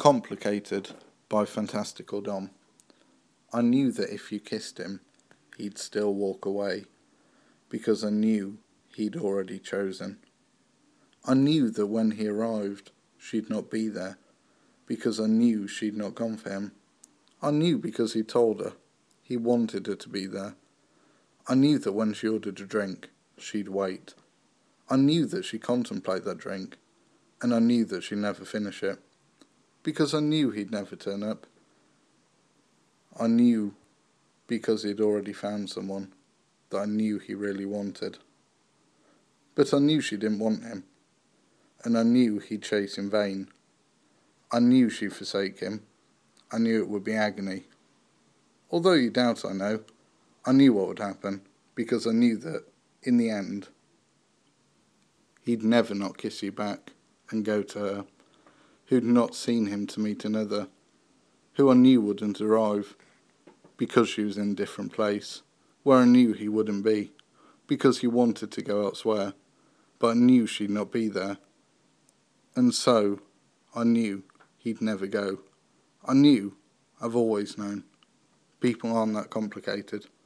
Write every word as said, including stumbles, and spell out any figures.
Complicated by Fantastical Dom. I knew that if you kissed him, he'd still walk away, because I knew he'd already chosen. I knew that when he arrived, she'd not be there, because I knew she'd not gone for him. I knew because he told her he wanted her to be there. I knew that when she ordered a drink, she'd wait. I knew that she'd contemplate that drink, and I knew that she'd never finish it, because I knew he'd never turn up. I knew, because he'd already found someone that I knew he really wanted. But I knew she didn't want him, and I knew he'd chase in vain. I knew she'd forsake him. I knew it would be agony. Although you doubt I know, I knew what would happen, because I knew that, in the end, he'd never not kiss you back and go to her, who'd not seen him to meet another, who I knew wouldn't arrive, because she was in a different place, where I knew he wouldn't be, because he wanted to go elsewhere, but I knew she'd not be there. And so, I knew he'd never go. I knew, I've always known. People aren't that complicated.